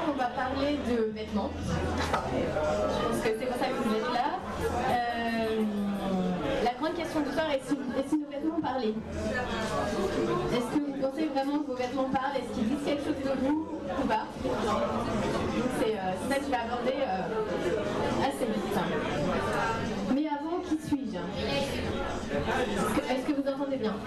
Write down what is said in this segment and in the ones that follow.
on va parler de vêtements, parce que c'est pour ça que vous êtes là. La grande question du soir est si nos vêtements parlaient. Est-ce que vous pensez vraiment que vos vêtements parlent? Est-ce qu'ils disent quelque chose de vous ou pas? Donc c'est ça que je vais aborder assez vite. Mais avant, qui suis-je? Est-ce que vous entendez bien?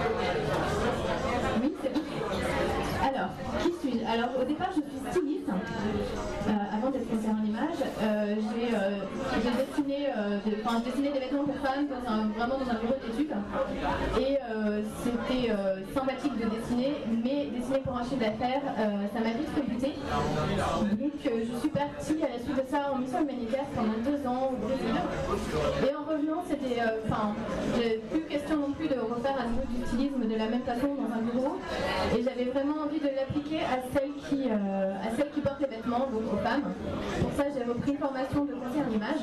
Oui, c'est bon. Alors, qui suis-je? Alors, au départ, je suis styliste. Avant d'être conseillère en image, j'ai dessiné des vêtements pour femmes vraiment dans un bureau d'études. Et c'était sympathique de dessiner, mais dessiner pour un chiffre d'affaires, ça m'a vite rebuté. Donc, je suis partie à la suite de ça en mission humanitaire pendant 2 ans au Brésil. Et en revenant, j'ai plus question non plus de refaire à nouveau du stylisme de la même façon dans un bureau. Et j'avais vraiment envie de l'appliquer à celles qui portent les vêtements, donc aux femmes. Pour ça, j'ai repris une formation de conseiller en image.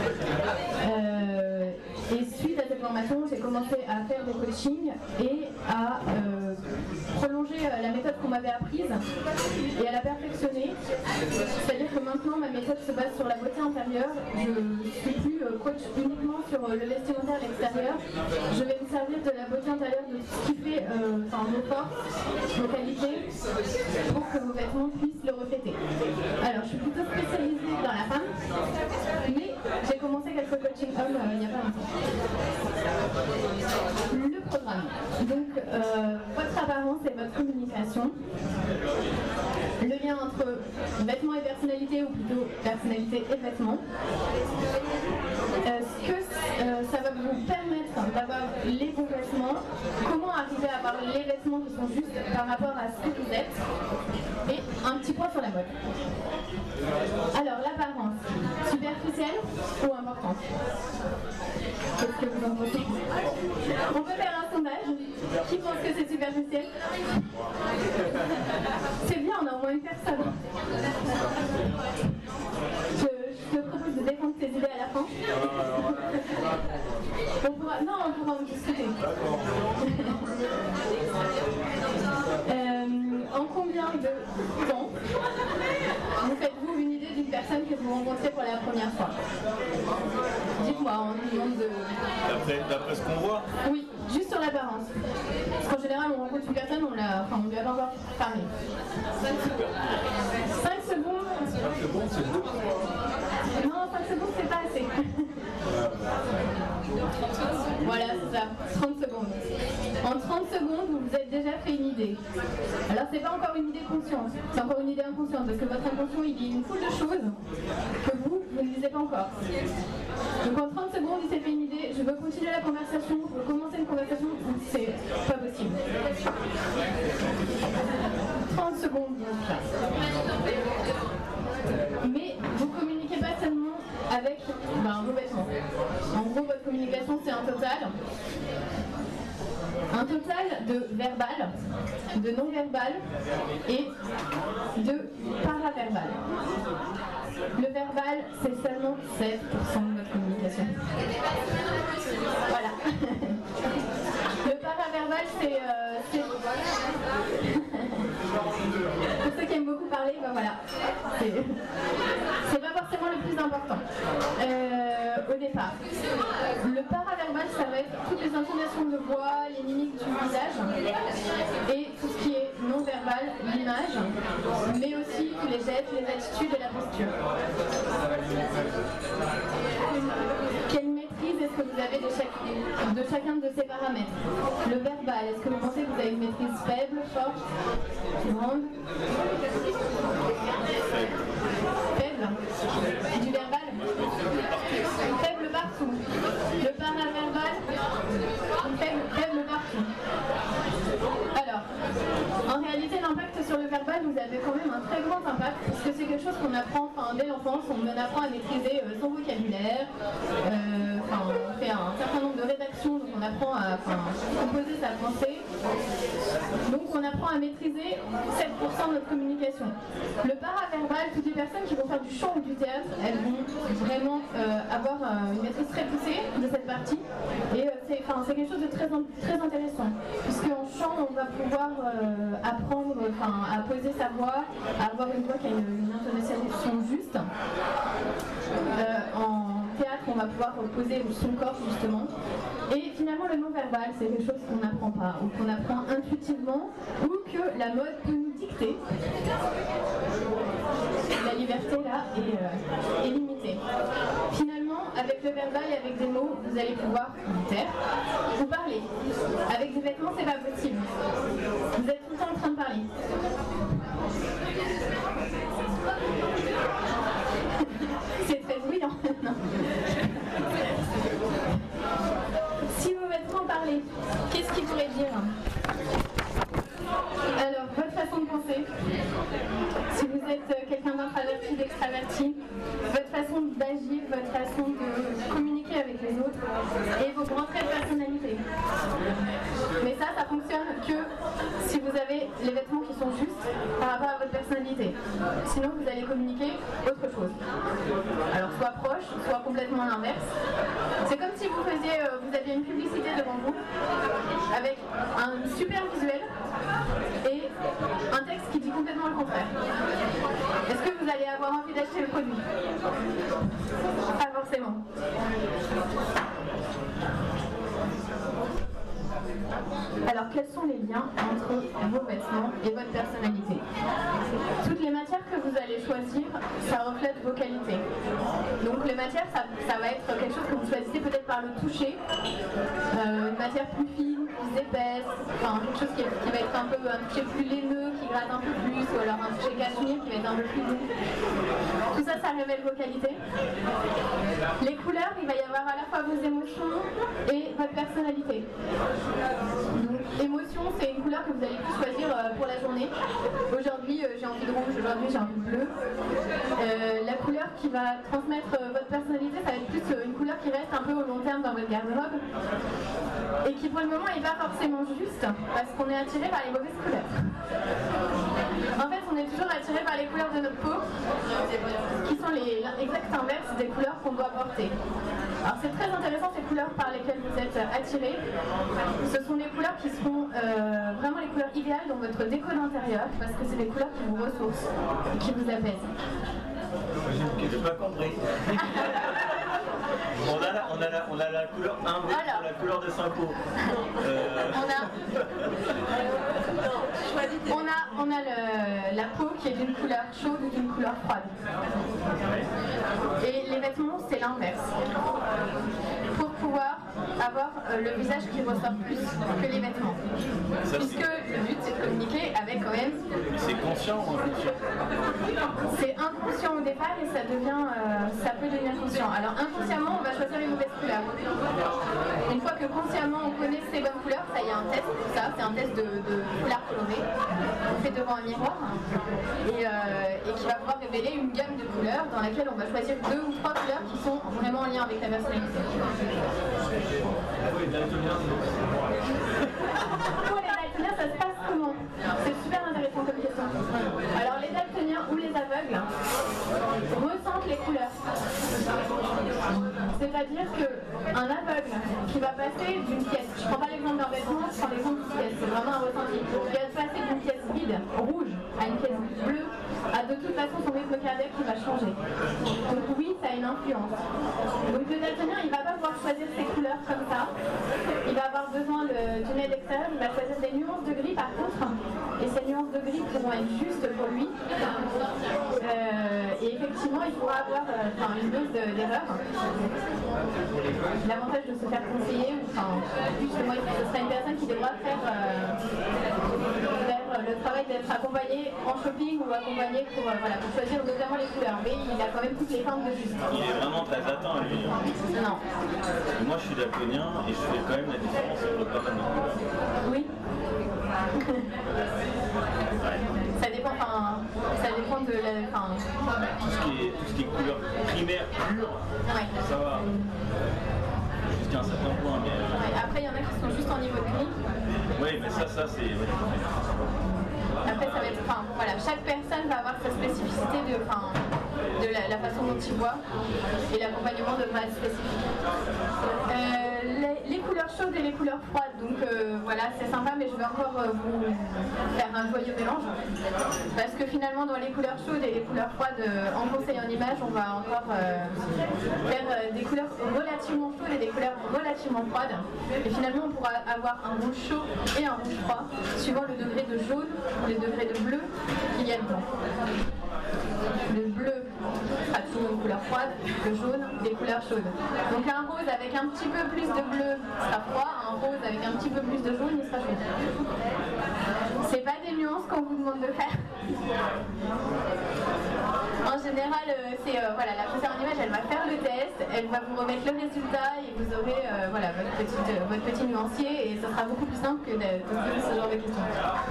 Et suite à cette formation, j'ai commencé à faire des coachings et à prolonger la méthode qu'on m'avait apprise et à la perfectionner. C'est-à-dire que maintenant, ma méthode se base sur la beauté intérieure. Je ne suis plus coach uniquement sur le vestimentaire à l'extérieur. Je vais me servir de la beauté intérieure, de ce qui fait vos forces, vos qualités, pour que vos vêtements puissent le refléter. Alors, je suis plutôt spécialisée dans la femme, mais j'ai commencé quelques coachings hommes il n'y a pas longtemps. Le programme. Donc, votre apparence et votre communication. Le lien entre vêtements et personnalité, ou plutôt personnalité et vêtements. Ce que ça va vous permettre d'avoir les bons vêtements, comment arriver à avoir les vêtements qui sont justes par rapport à ce que vous êtes, et un petit point sur la mode. Alors, l'apparence, superficielle ou importante? Qu'est-ce que vous en pensez? On peut faire un sondage. Qui pense que c'est superficiel? C'est bien, on a au moins une personne. Je te propose de défendre tes idées à la fin. On pourra en discuter. En combien de temps vous faites-vous une idée d'une personne que vous rencontrez pour la première fois? Dites-moi, on demande de... D'après ce qu'on voit? Oui, juste sur l'apparence. Parce qu'en général, on rencontre une personne, on lui a pas encore parlé. 5 secondes. 5 secondes, c'est beau. Non, 5 secondes, c'est pas assez. Voilà, c'est ça, 30 secondes. En 30 secondes, vous vous êtes déjà fait une idée. Alors, c'est pas encore une idée consciente, c'est encore une idée inconsciente, parce que votre inconscient, il dit une foule de choses que vous ne lisez pas encore. Donc, en 30 secondes, il s'est fait une idée, je veux continuer la conversation, je veux commencer une conversation, c'est pas possible. 30 secondes, mais vous communiquez pas seulement avec vos vêtements. En gros, votre communication, c'est un total de verbal, de non-verbal et de paraverbal. Le verbal, c'est seulement 7% de votre communication. Voilà. Le paraverbal, c'est pour ceux qui aiment beaucoup parler, voilà. C'est pas forcément le plus important au départ. Le paraverbal, ça va être toutes les intonations de voix, les mimiques du visage et tout ce qui est non-verbal, l'image, mais aussi tous les gestes, les attitudes et la posture. Quelle maîtrise est-ce que vous avez de chacun de ces paramètres? Le verbal, est-ce que vous pensez que vous avez une maîtrise faible, forte, grande? Faible. Du verbal? Faible partout. Le paraverbal? Faible partout. Alors, en réalité, l'impact sur le verbal, vous avez quand même un très grand impact, parce que c'est quelque chose qu'on apprend dès l'enfance, on apprend à maîtriser son vocabulaire, on fait un certain nombre de rédactions, donc on apprend à composer sa pensée. Donc on apprend à maîtriser 7% de notre communication. Le paraverbal, toutes les personnes qui vont faire du chant ou du théâtre, elles vont vraiment avoir une maîtrise très poussée de cette partie. Et c'est quelque chose de très intéressant, puisque en chant, on va pouvoir apprendre à poser sa voix, à avoir une voix qui a une une intonation juste. En théâtre, on va pouvoir poser son corps justement. Et finalement, le non-verbal, c'est quelque chose qu'on n'apprend pas, ou qu'on apprend intuitivement, ou que la mode peut nous dicter. La liberté là est limitée. Finalement, avec le verbal et avec des mots, vous allez pouvoir vous taire ou parler. Avec des vêtements, c'est pas possible. Vous êtes tout le temps en train de parler. C'est très bruyant maintenant. Si vos vêtements parlaient, qu'est-ce qu'ils pourraient dire? Alors, votre façon de penser, si vous êtes quelqu'un d'introverti, d'extraverti, votre façon d'agir, votre façon de communiquer avec les autres et vos grands traits de personnalité. Mais ça fonctionne que si vous avez les vêtements qui sont justes par rapport à votre personnalité. Sinon, vous allez communiquer autre chose. Alors, soit proche, soit complètement l'inverse. C'est comme si vous aviez une publicité devant vous avec un super visuel et un texte qui dit complètement le contraire. Est-ce que vous allez avoir envie d'acheter le produit? Pas forcément. Alors, quels sont les liens entre vos vêtements et votre personnalité? Toutes les matières que vous allez choisir, ça reflète vos qualités. Donc, les matières, ça va être quelque chose que vous choisissez peut-être par le toucher, une matière plus fine, plus épaisse, enfin, quelque chose qui va être un toucher plus laineux, qui gratte un peu plus, ou alors un toucher cachemire qui va être un peu plus doux. Tout ça, ça révèle vos qualités. Les couleurs, il va y avoir à la fois vos émotions et votre personnalité. Donc, émotion, c'est une couleur que vous allez plus choisir pour la journée. Aujourd'hui, j'ai envie de rouge, aujourd'hui, j'ai envie de bleu. La couleur qui va transmettre votre personnalité, ça va être plus une couleur qui reste un peu au long terme dans votre garde-robe et qui, pour le moment, n'est pas forcément juste parce qu'on est attiré par les mauvaises couleurs. En fait, on est toujours attiré par les couleurs de notre peau qui sont l'exact inverse des couleurs qu'on doit porter. Alors c'est très intéressant ces couleurs par lesquelles vous êtes attirés. Ce sont les couleurs qui seront vraiment les couleurs idéales dans votre déco d'intérieur parce que c'est des couleurs qui vous ressourcent et qui vous apaisent. J'ai pas compris. On a la couleur inverse de la couleur de Synco. On a la peau qui est d'une couleur chaude ou d'une couleur froide. Et les vêtements, c'est l'inverse. Pour pouvoir avoir le visage qui ressort plus que les vêtements. Puisque le but, c'est de communiquer avec quand même... C'est conscient ou inconscient? C'est inconscient au départ et ça peut devenir conscient. Alors inconsciemment, on va choisir les mauvaises couleurs. Une fois que consciemment on connaît ces bonnes couleurs, ça y a un test pour ça, c'est un test de couleurs colorées. On fait devant un miroir et qui va pouvoir révéler une gamme de couleurs dans laquelle on va choisir 2 ou 3 couleurs qui sont vraiment en lien avec la personnalité. Pour les daltoniens, ça se passe comment? C'est super intéressant comme question. Alors les daltoniens ou les aveugles ressentent les couleurs. C'est-à-dire qu'un aveugle qui va passer d'une pièce, je ne prends pas l'exemple d'un vêtement, je prends l'exemple d'une pièce, c'est vraiment un ressenti, qui va passer d'une pièce vide, rouge, à une pièce bleue, a de toute façon son rythme cardiaque qui va changer. Donc oui, ça a une influence. Donc le daltonien, il ne va pas pouvoir choisir ses couleurs comme ça. Il va avoir besoin d'une aide extérieure, il va choisir des nuances de gris par contre. Et ces nuances de gris pourront être justes pour lui. Et effectivement, il pourra avoir une dose d'erreur. L'avantage de se faire conseiller, justement, ce sera une personne qui devra faire le travail d'être accompagné en shopping ou accompagné pour choisir notamment les couleurs. Mais il a quand même toutes les formes de juste. Il est vraiment très atteint, lui. Non. Moi, je suis daltonien et je fais quand même la différence entre pas mal de couleurs. Oui. Ça dépend de la... Tout ce qui est couleur primaire pure, ça va. Jusqu'à un certain point. Mais... Ouais, après, il y en a qui sont juste en niveau de gris. Oui, mais ça c'est... Après, ça va être... chaque personne va avoir sa spécificité de la façon dont il voit. Et l'accompagnement devra être spécifique. les couleurs chaudes et les couleurs froides, donc voilà, c'est sympa, mais je vais encore vous faire un joyeux mélange, parce que finalement dans les couleurs chaudes et les couleurs froides, en conseil en image, on va encore faire des couleurs relativement chaudes et des couleurs relativement froides, et finalement on pourra avoir un rouge chaud et un rouge froid, suivant le degré de jaune ou le degré de bleu qu'il y a dedans. Le bleu sera toujours une couleur froide, le jaune des couleurs chaudes. Donc un rose avec un petit peu plus de bleu sera froid, un rose avec un petit peu plus de jaune il sera chaud. C'est pas des nuances qu'on vous demande de faire. En général, c'est voilà, la conseillère en image, elle va faire le test, elle va vous remettre le résultat et vous aurez voilà, votre petit nuancier et ce sera beaucoup plus simple que de poser ce genre de questions.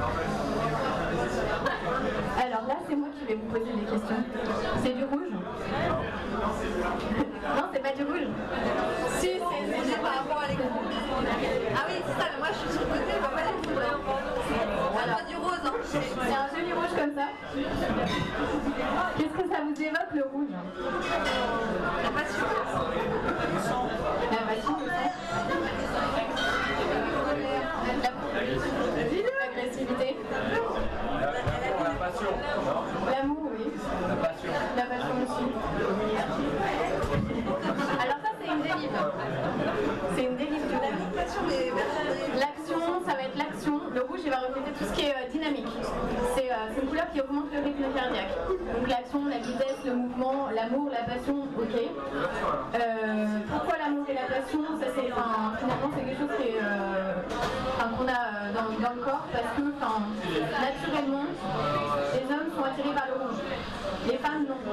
Alors là, c'est moi qui vais vous poser des questions. C'est du rouge? Non, c'est pas du rouge. Si, c'est par rapport à l'écran. Ah oui, c'est ça, mais moi je suis sur le côté, je vois pas les couleurs. C'est pas du rose, hein. C'est un joli rouge comme ça. Qu'est-ce que ça vous évoque le rouge? La passion. La passion, l'agressivité. La passion. L'amour, oui. La passion. La passion aussi. Alors ça, c'est une dérive. C'est une dérive de l'action, ça va être l'action. Le rouge, il va refléter tout ce qui est dynamique. C'est une couleur qui augmente le rythme cardiaque. Donc l'action, la vitesse, le mouvement, l'amour, la passion, ok. Pourquoi l'amour et la passion? Ça, c'est, finalement, c'est quelque chose qui est, qu'on a dans le corps parce que naturellement, les hommes sont attirés par le rouge. Les femmes non.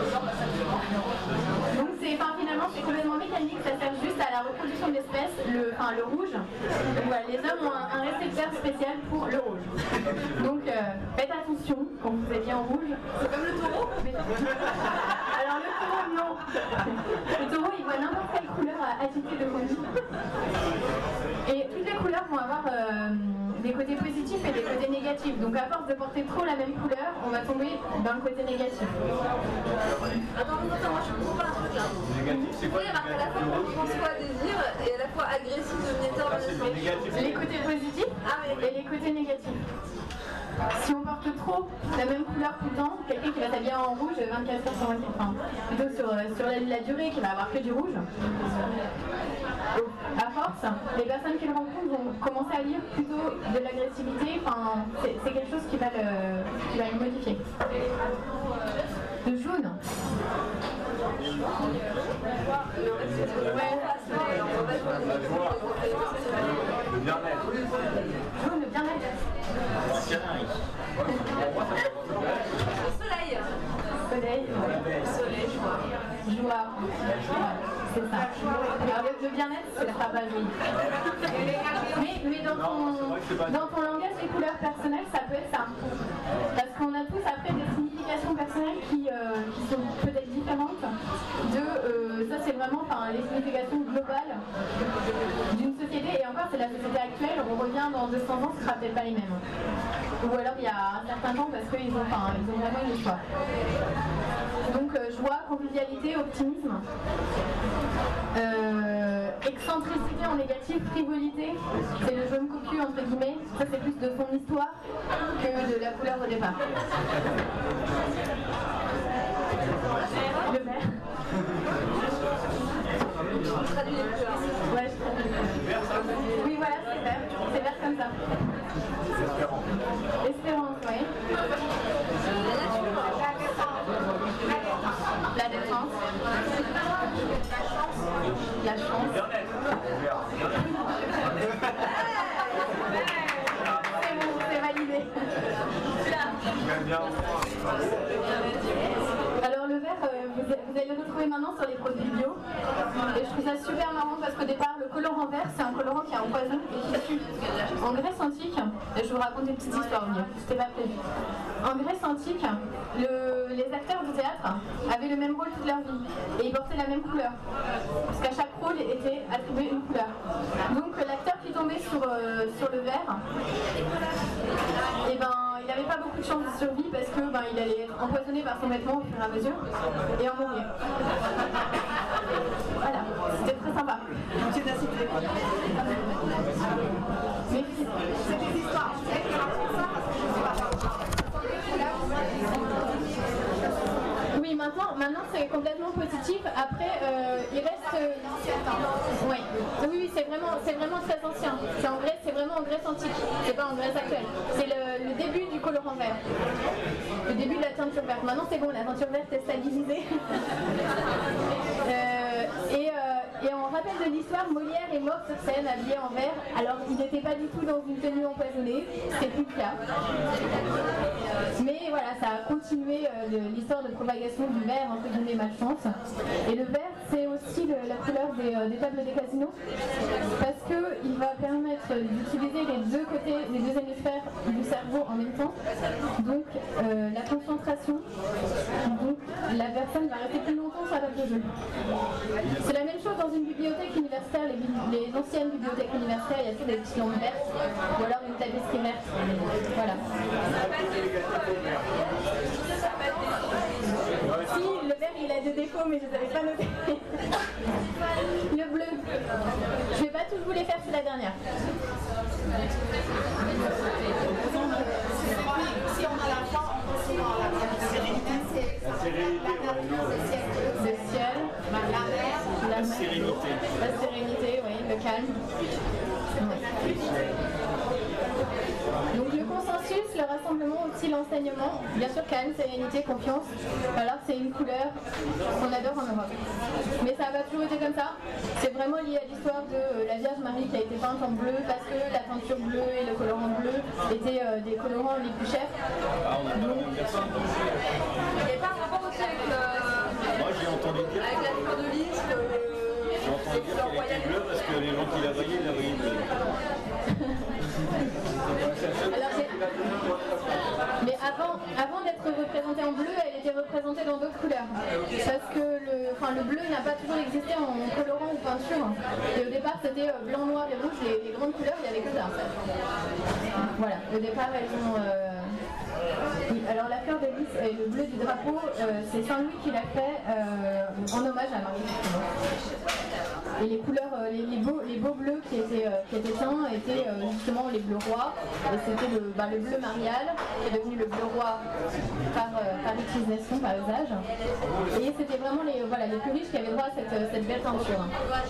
Donc finalement c'est complètement mécanique, ça sert juste à la reproduction de l'espèce, le rouge. Donc, voilà, les hommes ont un récepteur spécial pour le rouge. Donc faites attention quand vous êtes bien en rouge. C'est comme le taureau. Alors le taureau non. Le taureau il voit n'importe quelle couleur agitée devant lui. Et toutes les couleurs vont avoir des côtés positifs et des côtés négatifs. Donc à force de porter trop la même couleur, on va tomber dans le côté négatif. Attends, moi je comprends pas un truc là. Négatif, c'est quoi? Il y a marqué à la fois François désir et à la fois agressif devenir négatif. Les côtés positifs et les côtés négatifs. Si on porte trop la même couleur tout le temps, quelqu'un qui va s'habiller en rouge 24 heures sur 24, enfin plutôt sur la durée, qui va avoir que du rouge, à force, les personnes qu'ils rencontrent vont commencer à lire plutôt de l'agressivité, c'est quelque chose qui va le modifier. Le jaune. Le bien-être. Jaune, le bien-être. Le soleil. Soleil. Soleil, Joie. C'est ça. Alors, le bien-être, c'est le travail. Mais dans ton langage, les couleurs personnelles, ça peut être ça. Parce qu'on a tous après des significations personnelles qui sont peut-être différentes de ça, c'est vraiment les significations globales d'une société. Et encore, c'est la société actuelle. On revient dans 200 ans, ce sera peut-être pas les mêmes. Ou alors il y a un certain temps parce qu'ils ont vraiment eu le choix. Donc joie, convivialité, optimisme, excentricité en négatif, frivolité, c'est le jaune cocu entre guillemets, ça c'est plus de son histoire que de la couleur au départ. Le vert. je traduis les couleurs. Ouais, je traduis les couleurs. Oui voilà, c'est vert comme ça. Espérance, oui. La défense. La chance. C'est bon, c'est validé. Alors le vert, vous allez le retrouver maintenant sur les produits bio. Et je trouve ça super marrant parce qu'au départ, le colorant vert, c'est un colorant qui a un poison et qui tue. En Grèce antique, et je vais vous raconter une petite histoire au milieu, c'était pas prévu. En Grèce antique, les acteurs du théâtre avaient le même rôle toute leur vie et ils portaient la même couleur. Parce qu'à chaque rôle était attribué une couleur. Donc l'acteur qui tombait sur le vert, et il n'avait pas beaucoup de chances de survie parce que il allait être empoisonné par son vêtement au fur et à mesure et en mourir. Voilà, c'était très sympa. Tu n'as cité quoi? Mais c'est des histoires. Oui, maintenant c'est complètement positif. Après, il reste. Oui, oui, c'est vraiment très ancien. C'est vraiment en Grèce antique. C'est pas en Grèce actuelle. C'est le début du colorant vert. Le début de la teinture verte. Maintenant c'est bon, la teinture verte est stabilisée. Et en rappel de l'histoire, Molière est mort sur scène habillé en vert. Alors il n'était pas du tout dans une tenue empoisonnée, c'était plus le cas. Mais voilà, ça a continué l'histoire de propagation du vert, entre guillemets malchance. Et le vert, c'est aussi la couleur des tables des casinos, parce qu'il va permettre d'utiliser les deux côtés, les deux hémisphères du cerveau en même temps. Donc la concentration, donc la personne va rester plus longtemps sur la table de jeu. C'est la même chose dans une bibliothèque universitaire, les anciennes bibliothèques universitaires, il y a toujours des petites lampes vertes, ou alors une tapisserie verte. Voilà. Si, le vert il a deux défauts, mais je ne les avais pas notés. Le bleu. Je ne vais pas tous vous les faire, c'est la dernière. Si on a la fin, la sérénité, le ciel, la sérénité. La sérénité, oui, le calme. Donc le consensus, le rassemblement, aussi l'enseignement, bien sûr calme, sérénité, confiance. Alors c'est une couleur qu'on adore en Europe. Mais ça n'a pas toujours été comme ça. C'est vraiment lié à l'histoire de la Vierge Marie qui a été peinte en bleu parce que la teinture bleue et le colorant bleu étaient des colorants les plus chers. Ah, on a pas la même personne. Il n'y a pas un rapport aussi avec Moi j'ai entendu dire. avec la fleur de lys, J'ai entendu dire qu'elle était bleue parce que les gens qui la voyaient bleue. Alors, mais avant d'être représentée en bleu, elle était représentée dans d'autres couleurs. Parce que le bleu n'a pas toujours existé en colorant ou peinture. Et au départ, c'était blanc, noir et rouge, les grandes couleurs, il y avait que ça. Voilà, au départ, elles ont... Oui, alors la fleur de lys et le bleu du drapeau, c'est Saint-Louis qui l'a fait en hommage à Marie. Et les couleurs, les beaux bleus qui étaient teints étaient justement les bleus rois. Et c'était le bleu marial qui est devenu le bleu roi par utilisation, par usage. Et c'était vraiment les plus riches qui avaient droit à cette belle teinture.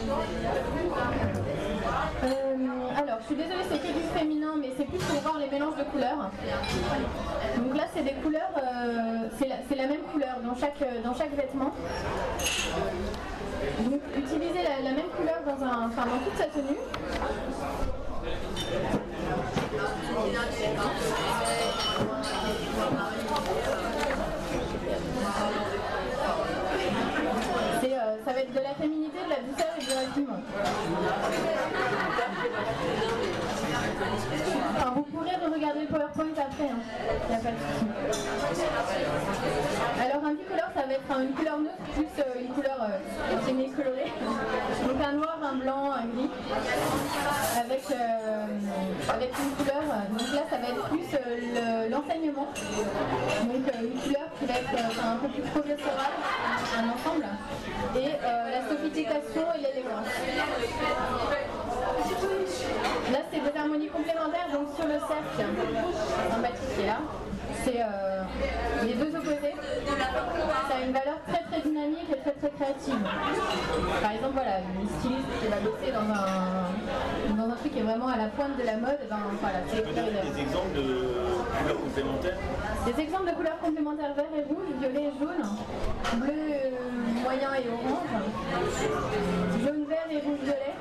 Alors, je suis désolée, c'est que du féminin, mais c'est plus pour voir les mélanges de couleurs. Donc là, c'est des couleurs, c'est la même couleur dans chaque vêtement. Donc, utiliser la même couleur dans toute sa tenue. Ça va être de la féminité, de la douceur et du raffinement. Enfin, vous pourrez regarder le PowerPoint après, hein. Il n'y a pas de souci. Alors un bicolore, ça va être une couleur neutre plus une couleur semi-colorée. Donc un noir, un blanc, un gris. Avec une couleur, donc là ça va être plus l'enseignement. Donc une couleur qui va être un peu plus progressive, un ensemble. Et la sophistication et l'élégance. Là c'est des harmonies complémentaires, donc sur le cercle sympathique qui est là, c'est les deux opposés. Ça a une valeur très très dynamique et très très créative. Par exemple, voilà, une styliste qui va bosser dans un truc qui est vraiment à la pointe de la mode, voilà, c'est des exemples de couleurs complémentaires. Des exemples de couleurs complémentaires vert et rouge, violet et jaune, bleu moyen et orange, jaune vert et rouge violet.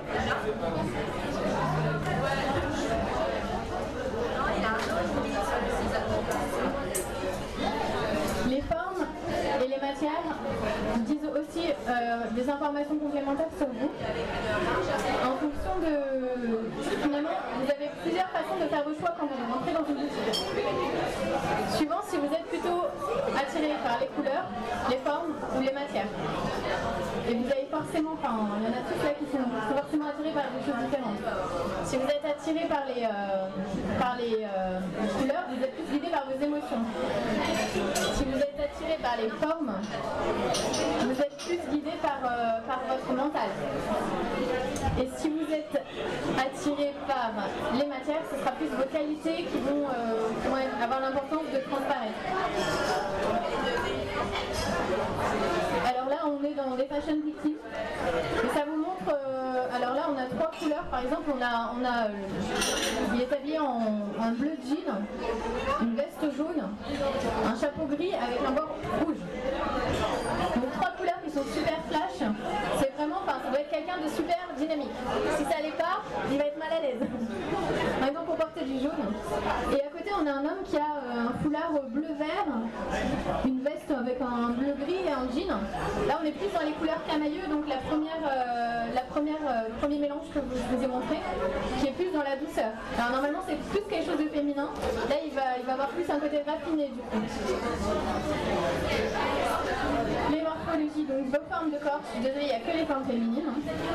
Les formes et les matières disent aussi des informations complémentaires sur vous. En fonction de... Finalement, vous avez plusieurs façons de faire vos choix quand vous rentrez dans une boutique. Suivant si vous êtes plutôt attiré par les couleurs, les formes ou les matières. Et vous avez forcément, il y en a tous là qui sont forcément attirés par des choses différentes. Si vous êtes attiré par les couleurs, vous êtes plus guidé par vos émotions. Si vous êtes attiré par les formes, vous êtes plus guidé par votre mental. Et si vous êtes êtes attiré par les matières, ce sera plus vos qualités qui vont avoir l'importance de transparaître. Alors là, on est dans des fashion victimes. Et ça vous montre, alors là, on a 3 couleurs. Par exemple, il est habillé en bleu jean, une veste jaune, un chapeau gris avec un bord rouge. Donc 3 couleurs qui sont super flash. C'est vraiment, ça doit être quelqu'un de super dynamique. Si ça l'est pas, il va être mal à l'aise. Par exemple, pour porter du jaune. Et à côté, on a un homme qui a un foulard bleu-vert, une veste avec un bleu-gris et un jean. Là, on est plus dans les couleurs camailleux, donc le premier mélange que je vous ai montré, qui est plus dans la douceur. Alors normalement, c'est plus quelque chose de féminin. Là, il va avoir plus un côté raffiné du coup. Les morphologies, donc vos formes de corps. Je suis désolée, il n'y a que les formes féminines.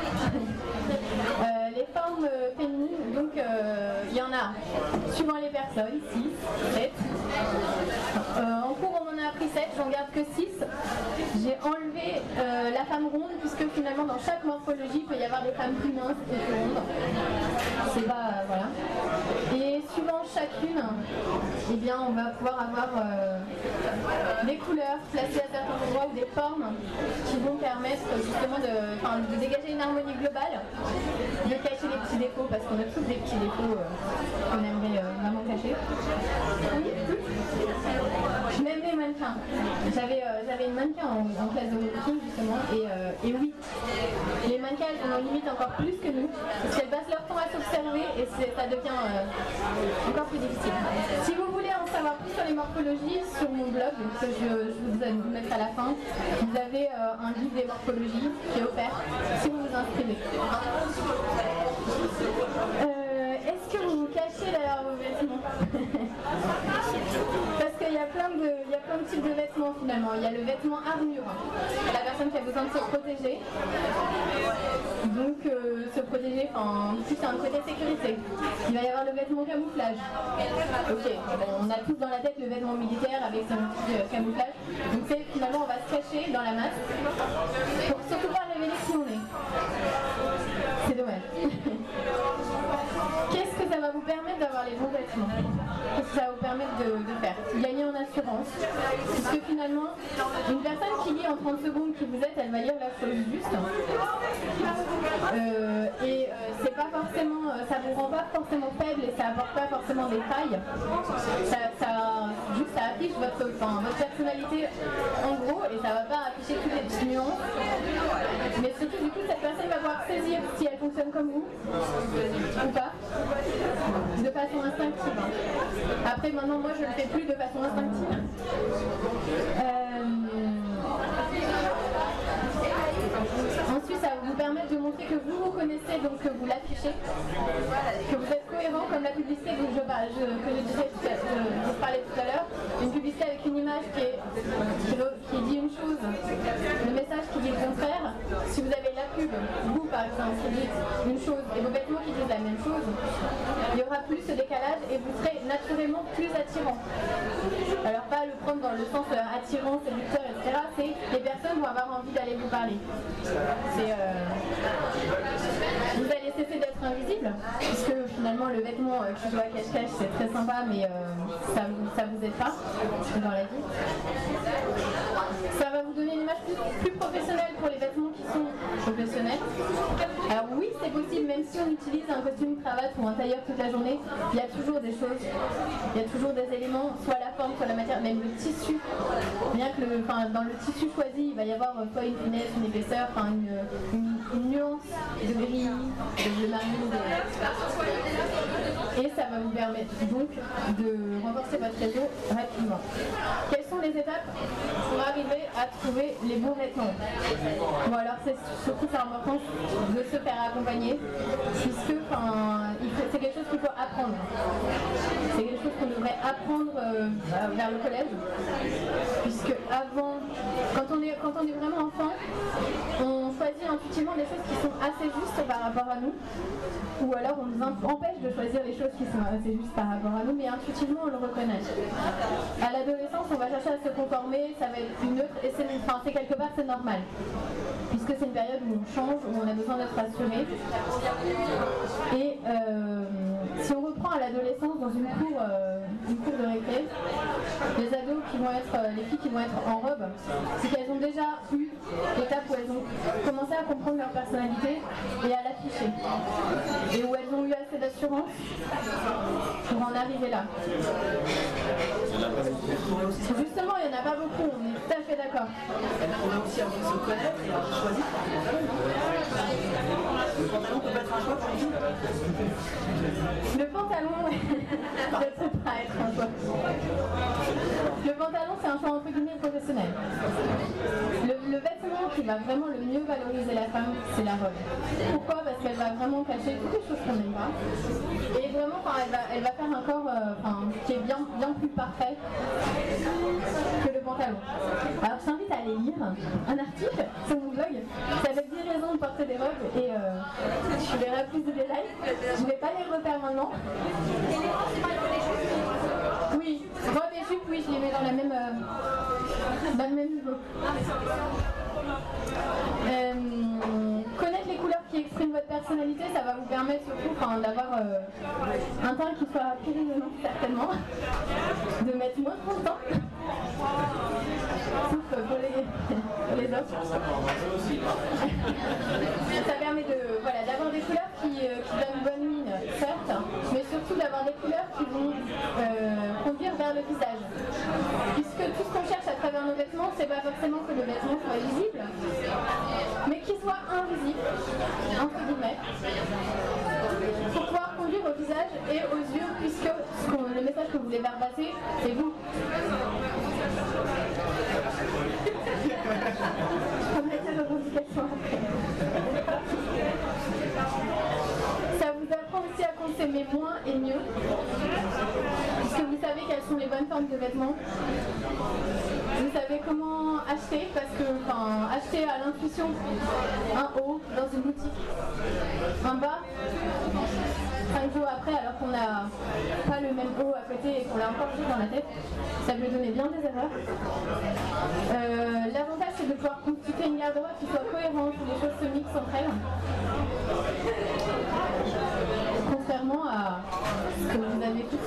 Les formes féminines, donc il y en a suivant les personnes, 6, 7. En cours, on en a appris 7, j'en garde que 6. J'ai enlevé la femme ronde, puisque finalement, dans chaque morphologie, il peut y avoir des femmes plus minces et plus rondes. C'est pas, voilà. Et suivant chacune, eh bien, on va pouvoir avoir des couleurs placées à certains endroits ou des formes qui vont permettre justement de dégager une harmonie globale, de cacher les petits défauts, parce qu'on a tous des petits défauts qu'on aimerait vraiment cacher. Oui, même les mannequins. J'avais une mannequin en classe de walking justement, et oui, les mannequins elles en ont limite encore plus que nous, parce qu'elles passent leur temps à s'observer et ça devient encore plus difficile. Si vous voulez en savoir plus sur les morphologies, sur mon blog, que je vous mettre à la fin, vous avez un guide des morphologies qui est offert si vous vous inscrivez. Est-ce que vous vous cachez derrière vos vêtements? Parce qu'il y a plein de types de vêtements finalement. Il y a le vêtement armure, la personne qui a besoin de se protéger. Donc se protéger, plus c'est un côté sécurité. Il va y avoir le vêtement camouflage. Ok, on a tous dans la tête le vêtement militaire avec son petit camouflage. Donc finalement on va se cacher dans la masse pour surtout pas révéler qui on est. C'est dommage. Qu'est-ce que ça va vous permettre d'avoir les bons vêtements? Qu'est-ce que ça va vous permettre de faire? Gagner en assurance. Puisque finalement, une personne qui lit en 30 secondes qui vous êtes, elle va lire la chose juste. C'est pas forcément, ça vous rend pas forcément faible et ça apporte pas forcément des failles. Juste ça affiche votre personnalité en gros et ça va pas afficher toutes les petites nuances. Mais surtout du coup cette personne va pouvoir saisir si elle fonctionne comme vous ou pas, de façon instinctive. Après maintenant moi je le fais plus de façon instinctive. Ensuite, ça va vous permettre de montrer que vous vous connaissez, donc que vous l'affichez, que vous êtes cohérent, comme la publicité que je parlais tout à l'heure, une publicité avec une image qui dit une chose, le message qui dit le contraire. Si vous avez la pub, vous par exemple, qui dit une chose et vos vêtements qui disent la même chose, il y aura plus ce décalage et vous serez naturellement plus attirant. Alors pas le prendre dans le sens attirant, séducteur, etc. C'est les personnes vont avoir envie d'aller vous parler. Vous allez cesser d'être invisible, puisque finalement le vêtement qui joue à cache-cache c'est très sympa, mais ça vous aide pas dans la vie. Ça va vous donner une image plus professionnelle pour les vêtements qui sont professionnels. Alors oui, c'est possible, même si on utilise un costume, cravate ou un tailleur toute la journée, il y a toujours des choses, il y a toujours des éléments, soit la forme, soit la matière, même le tissu. Bien que dans le tissu choisi, il va y avoir soit une finesse, une épaisseur, une nuance de gris, de bleu marine. Et ça va vous permettre donc de renforcer votre réseau rapidement. Quelles sont les étapes pour arriver à trouver les bons vêtements? Bon alors c'est surtout important de se faire accompagner, puisque c'est quelque chose qu'il faut apprendre. C'est quelque chose qu'on devrait apprendre vers le collège, puisque avant, quand on est vraiment enfant, on choisit intuitivement des choses qui sont assez justes c'est par rapport à nous, ou alors on nous empêche de choisir les choses qui sont assez justes par rapport à nous, mais intuitivement on le reconnaît. À l'adolescence, on va chercher à se conformer, ça va être une autre, et c'est quelque part c'est normal, puisque c'est une période où on change, où on a besoin d'être rassuré. Et si on reprend à l'adolescence dans une cour de récré, les ados qui vont être, les filles qui vont être en robe, c'est qu'elles ont déjà eu l'étape où elles ont commencé à comprendre leur personnalité et à l'afficher. Et où elles ont eu assez d'assurance pour en arriver là. Justement, il n'y en a pas beaucoup, on est tout à fait d'accord. On a aussi envie de se connaître et de choisir. Le pantalon peut pas être un choix pour vous? Le pantalon ne peut pas être un choix. Le pantalon, c'est un choix entre guillemets professionnel. Le vêtement qui va vraiment le mieux valoriser la femme, c'est la robe. Pourquoi? Parce qu'elle va vraiment cacher toutes les choses qu'on n'aime pas. Et vraiment, elle va faire un corps qui est bien plus parfait que le pantalon. Alors je t'invite à aller lire un article sur mon blog qui s'appelle 10 raisons de porter des robes et tu verras plus de détails. Je ne vais pas les refaire maintenant. Oui, robe et jupe, oui, je les mets dans le même niveau. Connaître les couleurs qui expriment votre personnalité, ça va vous permettre surtout d'avoir un teint qui soit périllant certainement, de mettre moins trop de temps, sauf pour les autres. Ça permet d'avoir des couleurs qui donnent bonne mine, certes, mais surtout d'avoir des couleurs qui vont conduire vers le visage. Puisque tout ce qu'on cherche à travers nos vêtements, c'est pas forcément que le vêtement soit visible, mais qu'il soit invisible, entre guillemets, pour pouvoir conduire au visage et aux yeux, puisque le message que vous voulez faire passer, c'est vous. Je prendrai ces revendications après. Ça vous apprend aussi à consommer moins et mieux, puisque vous savez quelles sont les bonnes formes de vêtements. Vous savez comment acheter, parce que acheter à l'intuition un haut dans une boutique, un bas, 5 jours après, alors qu'on n'a pas le même haut à côté et qu'on l'a encore jeté dans la tête, ça peut donner bien des erreurs. L'avantage, c'est de pouvoir constituer une garde-robe qui soit cohérente, où les choses se mixent entre elles. Contrairement à ce que vous avez tous.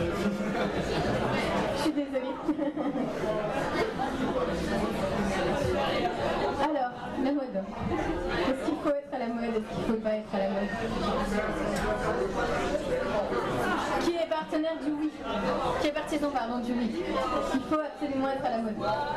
Je suis désolée. Alors, la mode. Est-ce qu'il faut être à la mode? Est-ce qu'il ne faut pas être à la mode? Qui est partenaire du oui? Qui est partisan, du oui? Il faut absolument être à la mode.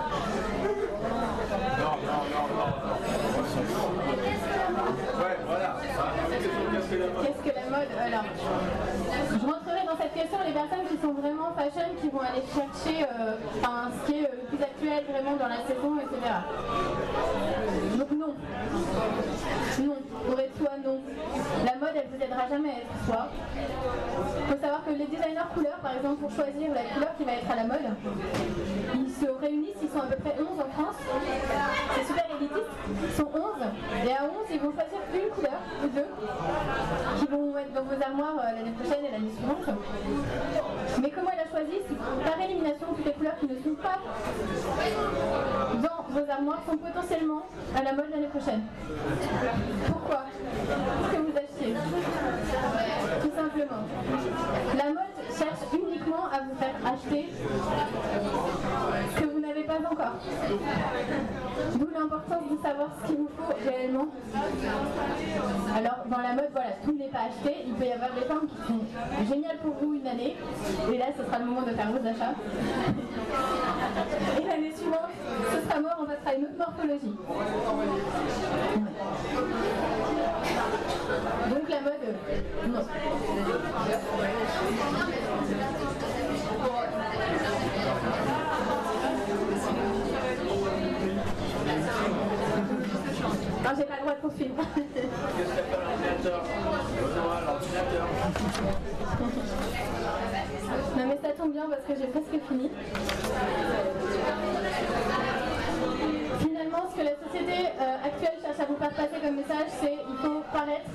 Ouais, voilà. Qu'est-ce que la mode? Alors, je rentrerai dans cette question les personnes qui sont vraiment fashion, qui vont aller chercher ce qui est le plus actuel vraiment dans la saison, etc. Donc non. Non. Pour être soi, non. La mode, elle vous aidera jamais à être soi. Il faut savoir que les designers couleurs, par exemple, pour choisir la couleur qui va être à la mode, ils se réunissent, ils sont à peu près 11 en France. C'est super élitiste. Ils sont 11. Et à 11, ils vont choisir une couleur ou deux qui vont être dans vos armoires l'année prochaine et l'année suivante. Mais comment elle a choisi? C'est par élimination, toutes les couleurs qui ne sont pas dans vos armoires sont potentiellement à la mode l'année prochaine. Pourquoi? Pour que vous achetiez. Tout simplement. La mode cherche uniquement à vous faire acheter ce que vous n'avez pas encore. D'où l'importance de savoir ce qu'il vous faut réellement. Alors, dans la mode, voilà, tout n'est pas acheté. Il peut y avoir des formes qui sont géniales pour vous une année. Et là, ce sera le moment de faire vos achats. Et l'année suivante, ce sera mort, on passera à une autre morphologie. Donc la mode, non. Non, j'ai pas le droit de poursuivre. Qu'est-ce qu'a fait l'ordinateur? L'ordinateur. Non mais ça tombe bien parce que j'ai presque fini. Finalement, ce que la société actuelle cherche à vous faire passer comme message, c'est il faut paraître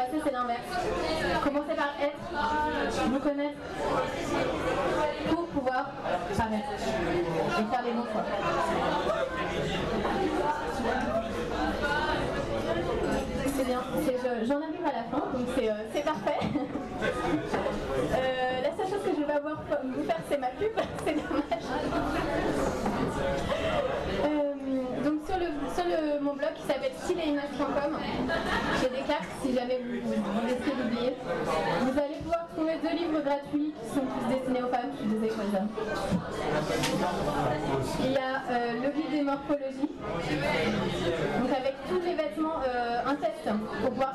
passer, c'est l'inverse. Commencez par être, vous connaître, pour pouvoir paraître et faire les bons choix. C'est bien, j'en arrive à la fin, donc c'est parfait. La seule chose que je vais avoir vous faire, c'est ma pub, c'est dommage. Donc sur mon blog qui s'appelle styleimage.com, j'ai des cartes si jamais vous risquez d'oublier. Vous allez pouvoir trouver 2 livres gratuits qui sont tous destinés aux femmes, je suis désolée pour les hommes. Il y a le guide des morphologies, donc avec tous les vêtements, un test pour pouvoir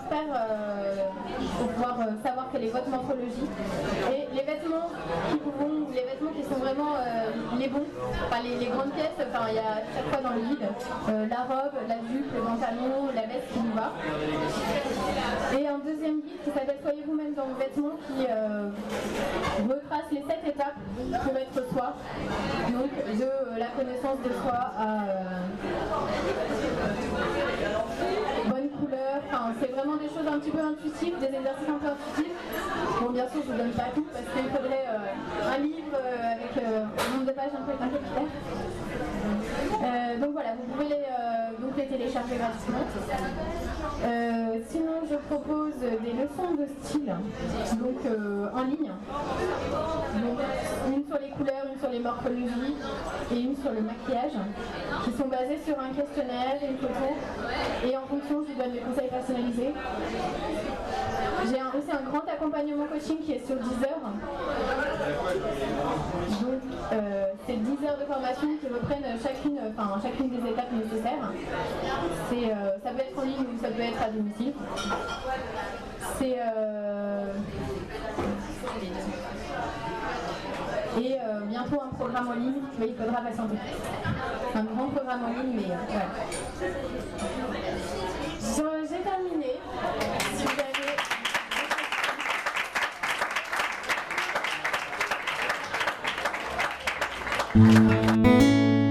savoir quelle est votre morphologie. Et les vêtements qui sont vraiment les bons, enfin les grandes pièces, enfin il y a chaque fois dans le guide la robe, la jupe, le pantalon, la veste qui nous va. Et un deuxième guide qui s'appelle Soyez vous-même dans vos vêtements qui retrace les 7 étapes pour être soi, donc de la connaissance de soi à bonne couleur, enfin c'est vraiment des choses un petit peu intuitives, des exercices un peu intuitifs. Bon bien sûr je vous donne pas tout parce qu'il faudrait un livre avec un nombre de pages un peu calculaire. Donc voilà, vous pouvez les télécharger gratuitement. Sinon, je propose des leçons de style, donc en ligne. Donc, une sur les couleurs, une sur les morphologies et une sur le maquillage, qui sont basées sur un questionnaire et une photo. Et en fonction, je vous donne des conseils personnalisés. J'ai aussi un grand accompagnement coaching qui est sur 10 heures. Donc, c'est 10 heures de formation qui reprennent chacune des étapes nécessaires. Ça peut être en ligne ou ça peut être à domicile. Et bientôt un programme en ligne, mais il faudra patienter. Un grand programme en ligne, mais voilà. J'ai terminé. Si vous avez...